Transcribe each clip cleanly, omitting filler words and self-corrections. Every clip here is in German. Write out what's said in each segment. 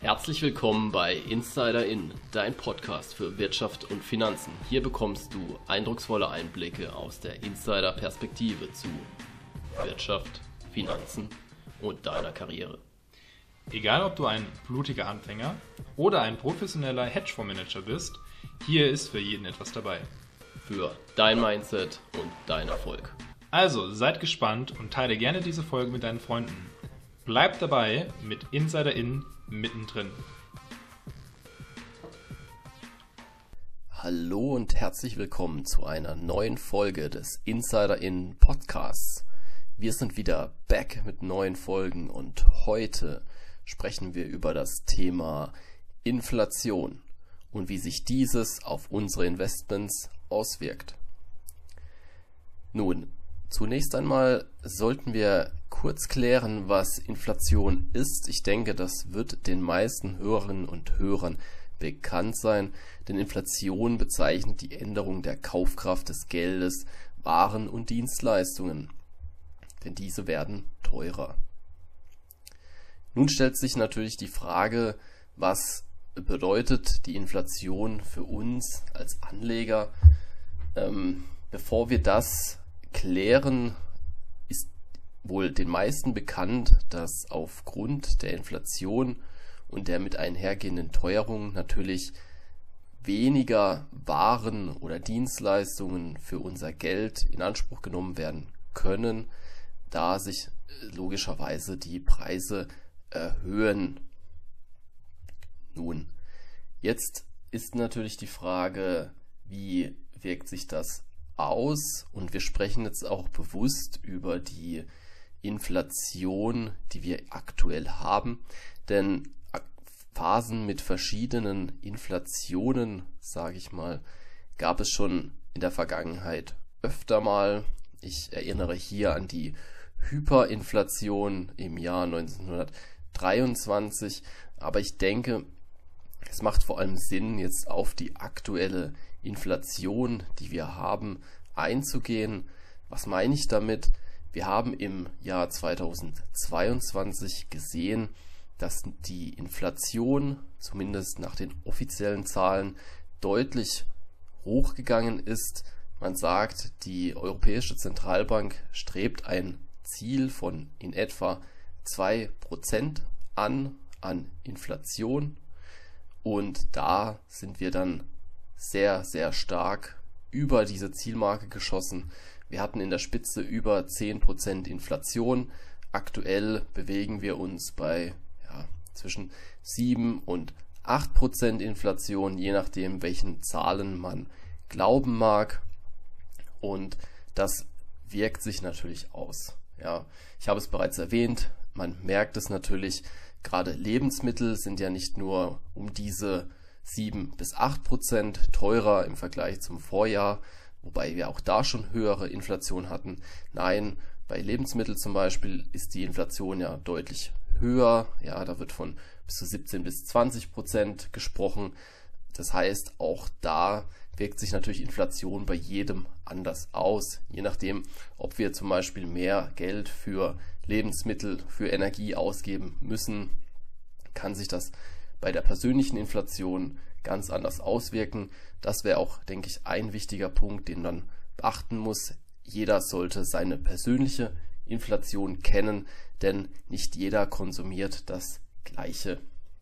Herzlich willkommen bei Insider In, dein Podcast für Wirtschaft und Finanzen. Hier bekommst du eindrucksvolle Einblicke aus der Insider-Perspektive zu Wirtschaft, Finanzen und deiner Karriere. Egal ob du ein blutiger Anfänger oder ein professioneller Hedgefondsmanager bist, hier ist für jeden etwas dabei. Für dein Mindset und deinen Erfolg. Also seid gespannt und teile gerne diese Folge mit deinen Freunden. Bleib dabei mit Insider In mittendrin. Hallo und herzlich willkommen zu einer neuen Folge des Insider In Podcasts. Wir sind wieder back mit neuen Folgen und heute sprechen wir über das Thema Inflation und wie sich dieses auf unsere Investments auswirkt. Nun, zunächst einmal sollten wir kurz klären, was Inflation ist. Ich denke, das wird den meisten Hörerinnen und Hörern bekannt sein, denn Inflation bezeichnet die Änderung der Kaufkraft des Geldes, Waren und Dienstleistungen, denn diese werden teurer. Nun stellt sich natürlich die Frage, was bedeutet die Inflation für uns als Anleger? Bevor wir das klären, ist wohl den meisten bekannt, dass aufgrund der Inflation und der mit einhergehenden Teuerung natürlich weniger Waren oder Dienstleistungen für unser Geld in Anspruch genommen werden können, da sich logischerweise die Preise erhöhen. Nun, jetzt ist natürlich die Frage, wie wirkt sich das aus? Und wir sprechen jetzt auch bewusst über die Inflation, die wir aktuell haben, denn Phasen mit verschiedenen Inflationen, sage ich mal, gab es schon in der Vergangenheit öfter mal. Ich erinnere hier an die Hyperinflation im Jahr 1923, aber ich denke, es macht vor allem Sinn, jetzt auf die aktuelle Inflation, die wir haben, einzugehen. Was meine ich damit? Wir haben im Jahr 2022 gesehen, dass die Inflation, zumindest nach den offiziellen Zahlen, deutlich hochgegangen ist. Man sagt, die Europäische Zentralbank strebt ein Ziel von in etwa 2% an Inflation. Und da sind wir dann sehr, sehr stark über diese Zielmarke geschossen. Wir hatten in der Spitze über 10% Inflation. Aktuell bewegen wir uns bei zwischen 7 und 8% Inflation, je nachdem, welchen Zahlen man glauben mag. Und das wirkt sich natürlich aus. Ja, ich habe es bereits erwähnt, man merkt es natürlich. Gerade Lebensmittel sind ja nicht nur um diese 7 bis 8% teurer im Vergleich zum Vorjahr, wobei wir auch da schon höhere Inflation hatten. Nein, bei Lebensmitteln zum Beispiel ist die Inflation ja deutlich höher. Ja, da wird von bis zu 17 bis 20% gesprochen. Das heißt, auch da wirkt sich natürlich Inflation bei jedem anders aus. Je nachdem, ob wir zum Beispiel mehr Geld für Lebensmittel, für Energie ausgeben müssen, kann sich das bei der persönlichen Inflation ganz anders auswirken. Das wäre auch, denke ich, ein wichtiger Punkt, den man beachten muss. Jeder sollte seine persönliche Inflation kennen, denn nicht jeder konsumiert das Gleiche.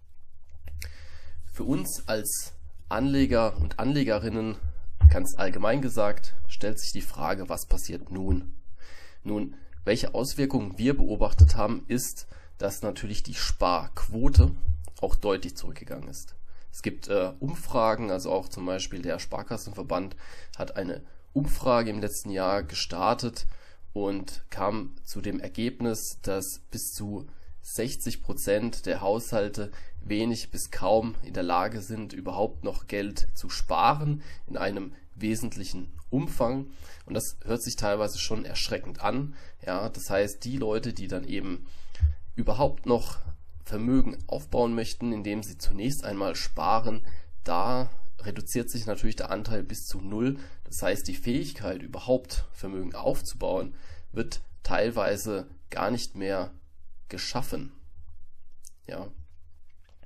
Für uns als Anleger und Anlegerinnen, ganz allgemein gesagt, stellt sich die Frage, was passiert nun? Nun, welche Auswirkungen wir beobachtet haben, ist, dass natürlich die Sparquote auch deutlich zurückgegangen ist. Es gibt Umfragen, also auch zum Beispiel der Sparkassenverband hat eine Umfrage im letzten Jahr gestartet und kam zu dem Ergebnis, dass bis zu 60% der Haushalte wenig bis kaum in der Lage sind, überhaupt noch Geld zu sparen in einem wesentlichen Umfang. Und das hört sich teilweise schon erschreckend an. Ja, das heißt, die Leute, die dann eben überhaupt noch Vermögen aufbauen möchten, indem sie zunächst einmal sparen, da reduziert sich natürlich der Anteil bis zu 0. Das heißt, die Fähigkeit, überhaupt Vermögen aufzubauen, wird teilweise gar nicht mehr geschaffen. Ja.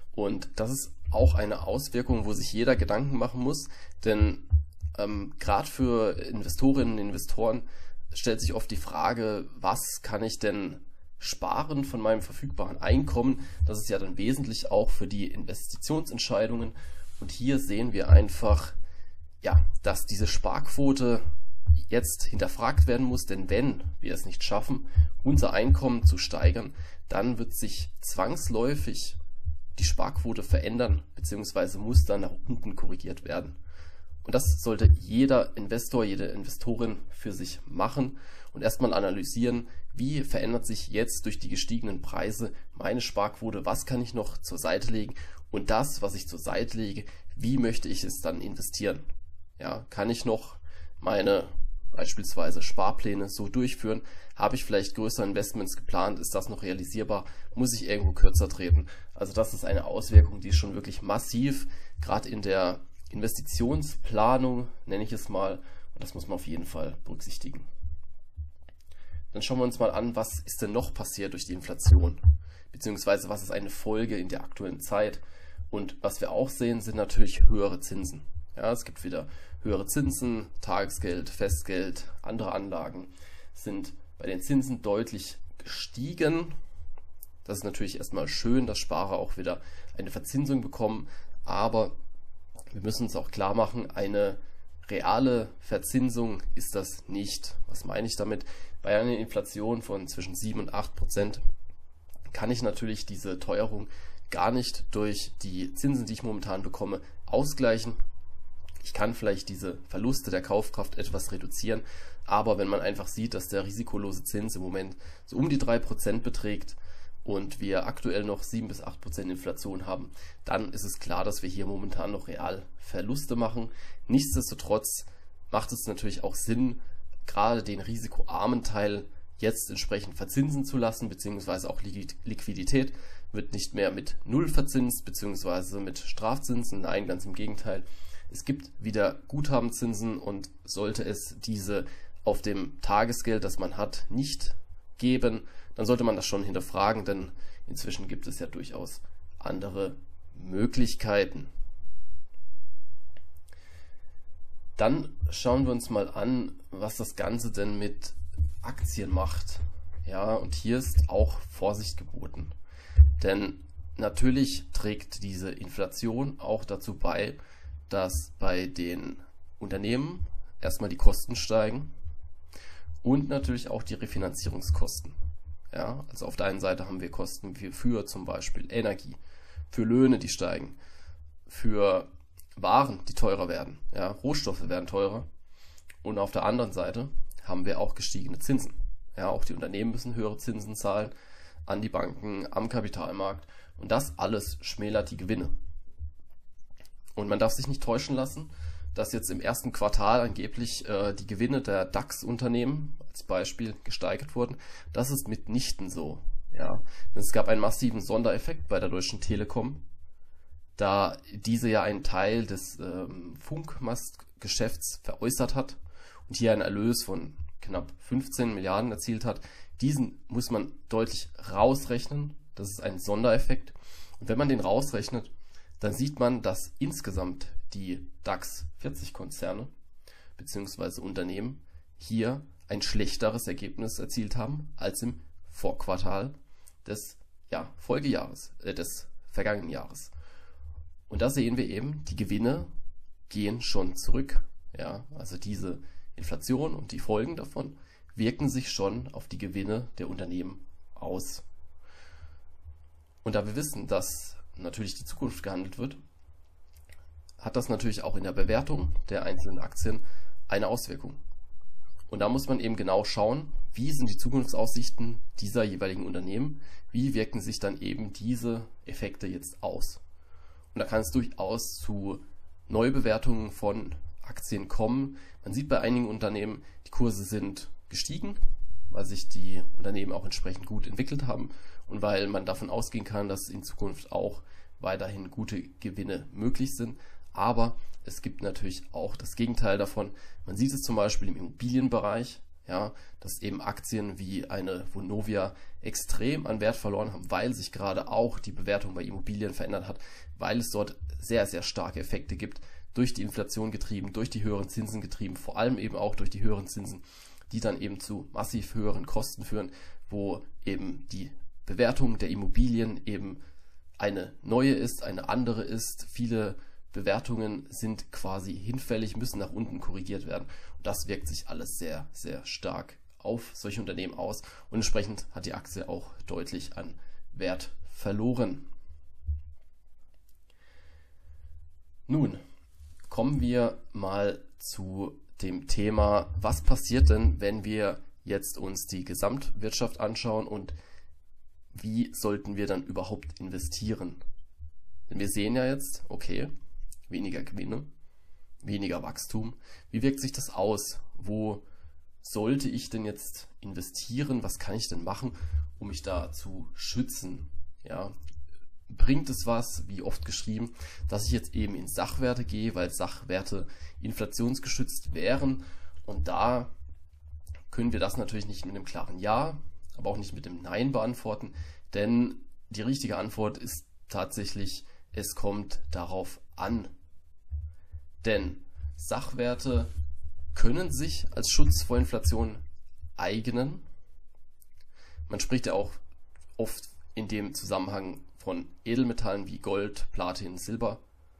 Und das ist auch eine Auswirkung, wo sich jeder Gedanken machen muss, denn gerade für Investorinnen und Investoren stellt sich oft die Frage, was kann ich denn sparen von meinem verfügbaren Einkommen? Das ist ja dann wesentlich auch für die Investitionsentscheidungen. Und hier sehen wir einfach, ja, dass diese Sparquote jetzt hinterfragt werden muss, denn wenn wir es nicht schaffen, unser Einkommen zu steigern, dann wird sich zwangsläufig die Sparquote verändern, beziehungsweise muss dann nach unten korrigiert werden. Und das sollte jeder Investor, jede Investorin für sich machen und erstmal analysieren, wie verändert sich jetzt durch die gestiegenen Preise meine Sparquote, was kann ich noch zur Seite legen und das, was ich zur Seite lege, wie möchte ich es dann investieren? Ja, kann ich noch meine beispielsweise Sparpläne so durchführen? Habe ich vielleicht größere Investments geplant? Ist das noch realisierbar? Muss ich irgendwo kürzer treten? Also das ist eine Auswirkung, die ist schon wirklich massiv, gerade in der Investitionsplanung, nenne ich es mal, und das muss man auf jeden Fall berücksichtigen. Dann schauen wir uns mal an, was ist denn noch passiert durch die Inflation, beziehungsweise was ist eine Folge in der aktuellen Zeit. Und was wir auch sehen, sind natürlich höhere Zinsen. Ja, es gibt wieder höhere Zinsen, Tagesgeld, Festgeld, andere Anlagen sind bei den Zinsen deutlich gestiegen. Das ist natürlich erstmal schön, dass Sparer auch wieder eine Verzinsung bekommen, aber wir müssen uns auch klar machen, eine reale Verzinsung ist das nicht. Was meine ich damit? Bei einer Inflation von zwischen 7 und 8% kann ich natürlich diese Teuerung gar nicht durch die Zinsen, die ich momentan bekomme, ausgleichen. Ich kann vielleicht diese Verluste der Kaufkraft etwas reduzieren, aber wenn man einfach sieht, dass der risikolose Zins im Moment so um die 3% beträgt und wir aktuell noch 7 bis 8% Inflation haben, dann ist es klar, dass wir hier momentan noch real Verluste machen. Nichtsdestotrotz macht es natürlich auch Sinn, gerade den risikoarmen Teil jetzt entsprechend verzinsen zu lassen, beziehungsweise auch Liquidität wird nicht mehr mit Null verzinst, beziehungsweise mit Strafzinsen. Nein, ganz im Gegenteil. Es gibt wieder Guthabenzinsen und sollte es diese auf dem Tagesgeld, das man hat, nicht geben, dann sollte man das schon hinterfragen, denn inzwischen gibt es ja durchaus andere Möglichkeiten. Dann schauen wir uns mal an, was das Ganze denn mit Aktien macht. Ja, und hier ist auch Vorsicht geboten. Denn natürlich trägt diese Inflation auch dazu bei, dass bei den Unternehmen erstmal die Kosten steigen und natürlich auch die Refinanzierungskosten. Ja, also auf der einen Seite haben wir Kosten für zum Beispiel Energie, für Löhne, die steigen, für Waren, die teurer werden. Ja, Rohstoffe werden teurer. Und auf der anderen Seite haben wir auch gestiegene Zinsen. Ja, auch die Unternehmen müssen höhere Zinsen zahlen an die Banken, am Kapitalmarkt. Und das alles schmälert die Gewinne. Und man darf sich nicht täuschen lassen, dass jetzt im ersten Quartal angeblich die Gewinne der DAX-Unternehmen als Beispiel gesteigert wurden. Das ist mitnichten so. Ja. Es gab einen massiven Sondereffekt bei der Deutschen Telekom, da diese ja einen Teil des Funkmastgeschäfts veräußert hat und hier einen Erlös von knapp 15 Milliarden erzielt hat. Diesen muss man deutlich rausrechnen. Das ist ein Sondereffekt. Und wenn man den rausrechnet, dann sieht man, dass insgesamt die DAX 40 Konzerne bzw. Unternehmen hier ein schlechteres Ergebnis erzielt haben als im Vorquartal des Folgejahres, des vergangenen Jahres. Und da sehen wir eben, die Gewinne gehen schon zurück. Ja, also diese Inflation und die Folgen davon wirken sich schon auf die Gewinne der Unternehmen aus. Und da wir wissen, dass natürlich die Zukunft gehandelt wird, hat das natürlich auch in der Bewertung der einzelnen Aktien eine Auswirkung. Und da muss man eben genau schauen, wie sind die Zukunftsaussichten dieser jeweiligen Unternehmen, wie wirken sich dann eben diese Effekte jetzt aus. Und da kann es durchaus zu Neubewertungen von Aktien kommen. Man sieht bei einigen Unternehmen, die Kurse sind gestiegen, weil sich die Unternehmen auch entsprechend gut entwickelt haben und weil man davon ausgehen kann, dass in Zukunft auch weiterhin gute Gewinne möglich sind. Aber es gibt natürlich auch das Gegenteil davon. Man sieht es zum Beispiel im Immobilienbereich. Ja, dass eben Aktien wie eine Vonovia extrem an Wert verloren haben, weil sich gerade auch die Bewertung bei Immobilien verändert hat, weil es dort sehr, sehr starke Effekte gibt, durch die Inflation getrieben, durch die höheren Zinsen getrieben, vor allem eben auch durch die höheren Zinsen, die dann eben zu massiv höheren Kosten führen, wo eben die Bewertung der Immobilien eben eine neue ist, eine andere ist. Viele Bewertungen sind quasi hinfällig, müssen nach unten korrigiert werden. Und das wirkt sich alles sehr, sehr stark auf solche Unternehmen aus. Und entsprechend hat die Aktie auch deutlich an Wert verloren. Nun kommen wir mal zu dem Thema, was passiert denn, wenn wir jetzt uns die Gesamtwirtschaft anschauen und wie sollten wir dann überhaupt investieren? Denn wir sehen ja jetzt, okay, weniger Gewinne, weniger Wachstum. Wie wirkt sich das aus? Wo sollte ich denn jetzt investieren? Was kann ich denn machen, um mich da zu schützen? Ja, bringt es was, wie oft geschrieben, dass ich jetzt eben in Sachwerte gehe, weil Sachwerte inflationsgeschützt wären? Und da können wir das natürlich nicht mit einem klaren Ja, aber auch nicht mit dem Nein beantworten, denn die richtige Antwort ist tatsächlich, es kommt darauf an. Denn Sachwerte können sich als Schutz vor Inflation eignen. Man spricht ja auch oft in dem Zusammenhang von Edelmetallen wie Gold, Platin, Silber.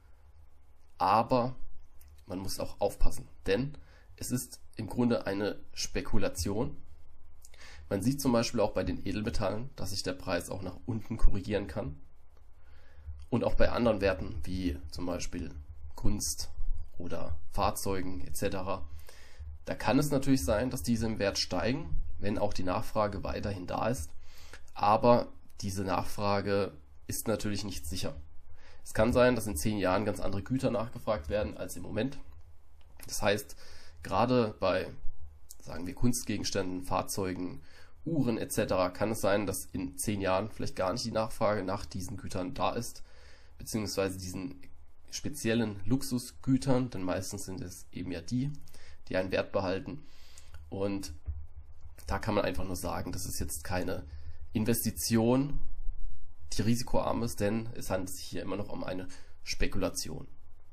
Aber man muss auch aufpassen, denn es ist im Grunde eine Spekulation. Man sieht zum Beispiel auch bei den Edelmetallen, dass sich der Preis auch nach unten korrigieren kann. Und auch bei anderen Werten wie zum Beispiel Kunst oder Fahrzeugen etc. Da kann es natürlich sein, dass diese im Wert steigen, wenn auch die Nachfrage weiterhin da ist. Aber diese Nachfrage ist natürlich nicht sicher. Es kann sein, dass in 10 Jahren ganz andere Güter nachgefragt werden als im Moment. Das heißt, gerade bei, sagen wir, Kunstgegenständen, Fahrzeugen, Uhren etc. kann es sein, dass in 10 Jahren vielleicht gar nicht die Nachfrage nach diesen Gütern da ist, beziehungsweise diesen speziellen Luxusgütern, denn meistens sind es eben ja die einen Wert behalten. Und da kann man einfach nur sagen, das ist jetzt keine Investition, die risikoarm ist, denn es handelt sich hier immer noch um eine Spekulation.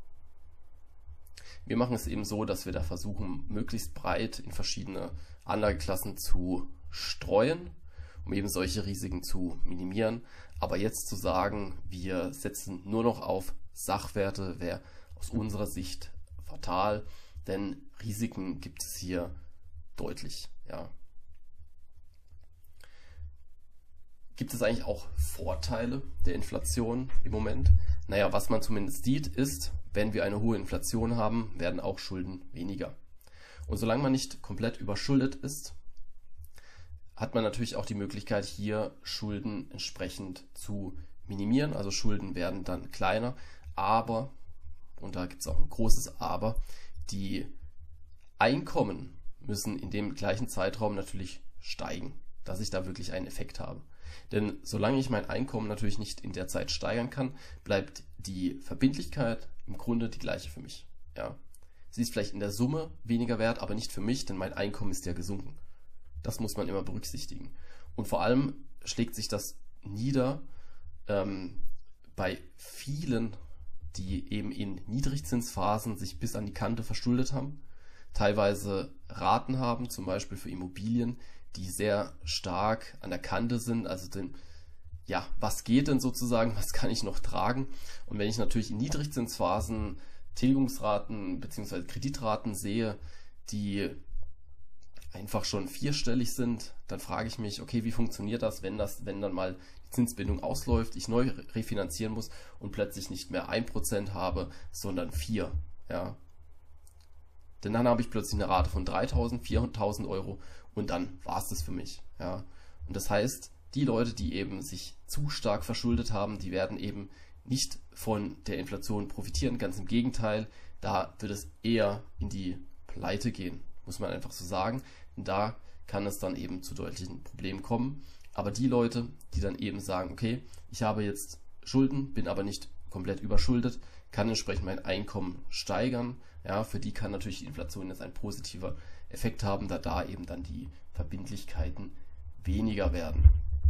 Wir machen es eben so, dass wir da versuchen, möglichst breit in verschiedene Anlageklassen zu streuen, um eben solche Risiken zu minimieren. Aber jetzt zu sagen, wir setzen nur noch auf Sachwerte, wäre aus unserer Sicht fatal, denn Risiken gibt es hier deutlich. Ja. Gibt es eigentlich auch Vorteile der Inflation im Moment? Naja, was man zumindest sieht, ist, wenn wir eine hohe Inflation haben, werden auch Schulden weniger. Und solange man nicht komplett überschuldet ist, hat man natürlich auch die Möglichkeit, hier Schulden entsprechend zu minimieren. Also Schulden werden dann kleiner, aber, und da gibt es auch ein großes Aber, die Einkommen müssen in dem gleichen Zeitraum natürlich steigen, dass ich da wirklich einen Effekt habe. Denn solange ich mein Einkommen natürlich nicht in der Zeit steigern kann, bleibt die Verbindlichkeit im Grunde die gleiche für mich. Ja. Sie ist vielleicht in der Summe weniger wert, aber nicht für mich, denn mein Einkommen ist ja gesunken. Das muss man immer berücksichtigen. Und vor allem schlägt sich das nieder bei vielen, die eben in Niedrigzinsphasen sich bis an die Kante verschuldet haben, teilweise Raten haben, zum Beispiel für Immobilien, die sehr stark an der Kante sind, also ja, was geht denn sozusagen, was kann ich noch tragen? Und wenn ich natürlich in Niedrigzinsphasen Tilgungsraten bzw. Kreditraten sehe, die einfach schon vierstellig sind, dann frage ich mich, okay, wie funktioniert das, wenn dann mal die Zinsbindung ausläuft, ich neu refinanzieren muss und plötzlich nicht mehr 1% habe, sondern 4%. Ja. Denn dann habe ich plötzlich eine Rate von 3.000, 4.000 Euro und dann war es das für mich. Ja. Und das heißt, die Leute, die eben sich zu stark verschuldet haben, die werden eben nicht von der Inflation profitieren. Ganz im Gegenteil, da wird es eher in die Pleite gehen, muss man einfach so sagen. Und da kann es dann eben zu deutlichen Problemen kommen. Aber die Leute, die dann eben sagen, okay, ich habe jetzt Schulden, bin aber nicht komplett überschuldet, kann entsprechend mein Einkommen steigern. Ja, für die kann natürlich die Inflation jetzt ein positiver Effekt haben, da eben dann die Verbindlichkeiten weniger werden.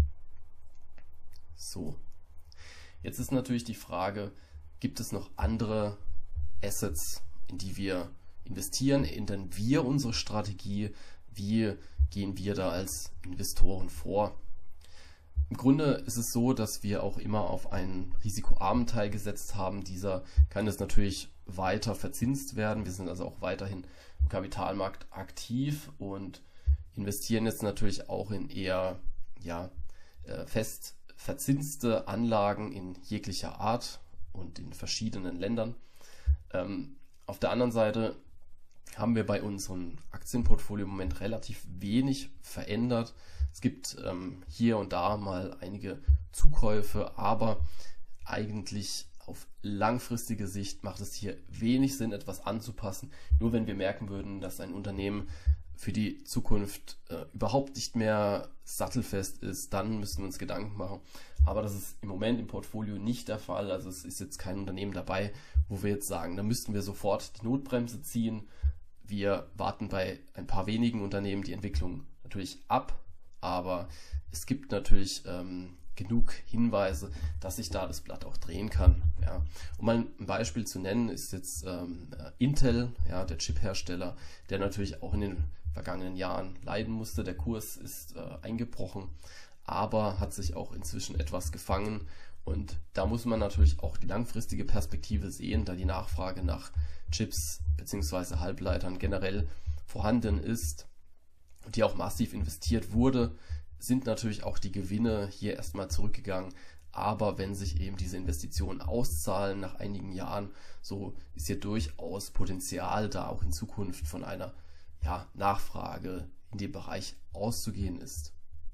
So, jetzt ist natürlich die Frage, gibt es noch andere Assets, in die wir investieren? Ändern wir unsere Strategie? Wie gehen wir da als Investoren vor? Im Grunde ist es so, dass wir auch immer auf einen risikoarmen Teil gesetzt haben. Dieser kann jetzt natürlich weiter verzinst werden. Wir sind also auch weiterhin im Kapitalmarkt aktiv und investieren jetzt natürlich auch in eher fest verzinste Anlagen in jeglicher Art und in verschiedenen Ländern. Auf der anderen Seite haben wir bei unserem Aktienportfolio im Moment relativ wenig verändert. Es gibt hier und da mal einige Zukäufe, aber eigentlich auf langfristige Sicht macht es hier wenig Sinn, etwas anzupassen. Nur wenn wir merken würden, dass ein Unternehmen für die Zukunft überhaupt nicht mehr sattelfest ist, dann müssten wir uns Gedanken machen. Aber das ist im Moment im Portfolio nicht der Fall. Also es ist jetzt kein Unternehmen dabei, wo wir jetzt sagen, da müssten wir sofort die Notbremse ziehen. Wir warten bei ein paar wenigen Unternehmen die Entwicklung natürlich ab, aber es gibt natürlich genug Hinweise, dass sich da das Blatt auch drehen kann. Ja. Um mal ein Beispiel zu nennen, ist jetzt Intel, ja, der Chip-Hersteller, der natürlich auch in den vergangenen Jahren leiden musste. Der Kurs ist eingebrochen, aber hat sich auch inzwischen etwas gefangen. Und da muss man natürlich auch die langfristige Perspektive sehen, da die Nachfrage nach Chips bzw. Halbleitern generell vorhanden ist und die auch massiv investiert wurde, sind natürlich auch die Gewinne hier erstmal zurückgegangen. Aber wenn sich eben diese Investitionen auszahlen nach einigen Jahren, so ist hier durchaus Potenzial da auch in Zukunft von einer Nachfrage in dem Bereich auszugehen ist.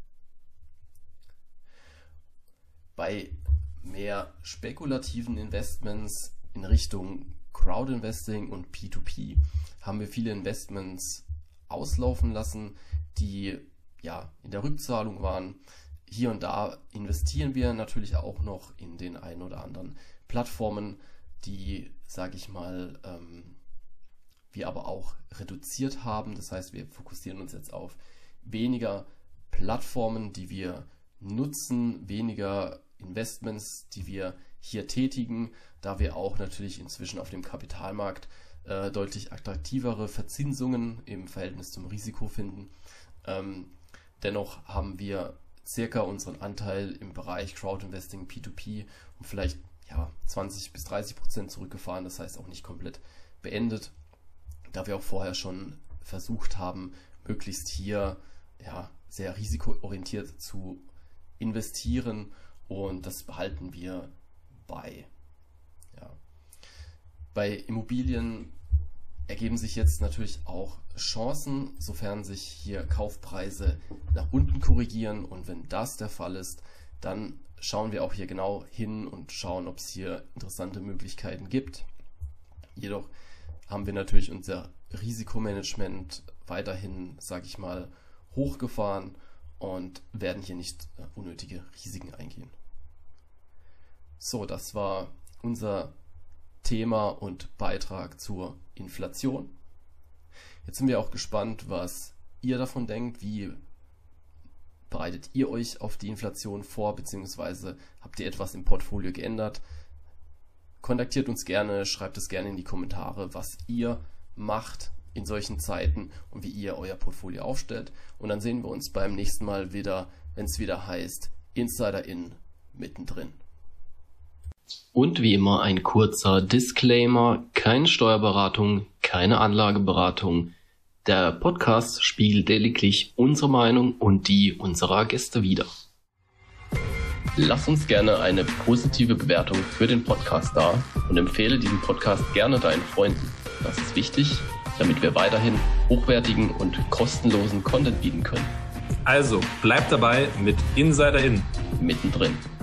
Bei mehr spekulativen Investments in Richtung Crowdinvesting und P2P haben wir viele Investments auslaufen lassen, die in der Rückzahlung waren. Hier und da investieren wir natürlich auch noch in den einen oder anderen Plattformen, die, sage ich mal, wir aber auch reduziert haben. Das heißt, wir fokussieren uns jetzt auf weniger Plattformen, die wir nutzen, weniger Investments, die wir hier tätigen, da wir auch natürlich inzwischen auf dem Kapitalmarkt deutlich attraktivere Verzinsungen im Verhältnis zum Risiko finden. Dennoch haben wir circa unseren Anteil im Bereich Crowdinvesting P2P um vielleicht 20-30% zurückgefahren, das heißt auch nicht komplett beendet, da wir auch vorher schon versucht haben, möglichst hier sehr risikoorientiert zu investieren, und das behalten wir bei. Bei Immobilien ergeben sich jetzt natürlich auch Chancen, sofern sich hier Kaufpreise nach unten korrigieren, und wenn das der Fall ist, dann schauen wir auch hier genau hin und schauen, ob es hier interessante Möglichkeiten gibt. Jedoch haben wir natürlich unser Risikomanagement weiterhin, sage ich mal, hochgefahren und werden hier nicht unnötige Risiken eingehen. So, das war unser Thema und Beitrag zur Inflation. Jetzt sind wir auch gespannt, was ihr davon denkt. Wie bereitet ihr euch auf die Inflation vor, beziehungsweise habt ihr etwas im Portfolio geändert? Kontaktiert uns gerne, schreibt es gerne in die Kommentare, was ihr macht in solchen Zeiten und wie ihr euer Portfolio aufstellt. Und dann sehen wir uns beim nächsten Mal wieder, wenn es wieder heißt Insider in mittendrin. Und wie immer ein kurzer Disclaimer: keine Steuerberatung, keine Anlageberatung. Der Podcast spiegelt lediglich unsere Meinung und die unserer Gäste wider. Lass uns gerne eine positive Bewertung für den Podcast da und empfehle diesen Podcast gerne deinen Freunden. Das ist wichtig, damit wir weiterhin hochwertigen und kostenlosen Content bieten können. Also, bleibt dabei mit Insider in. Mittendrin.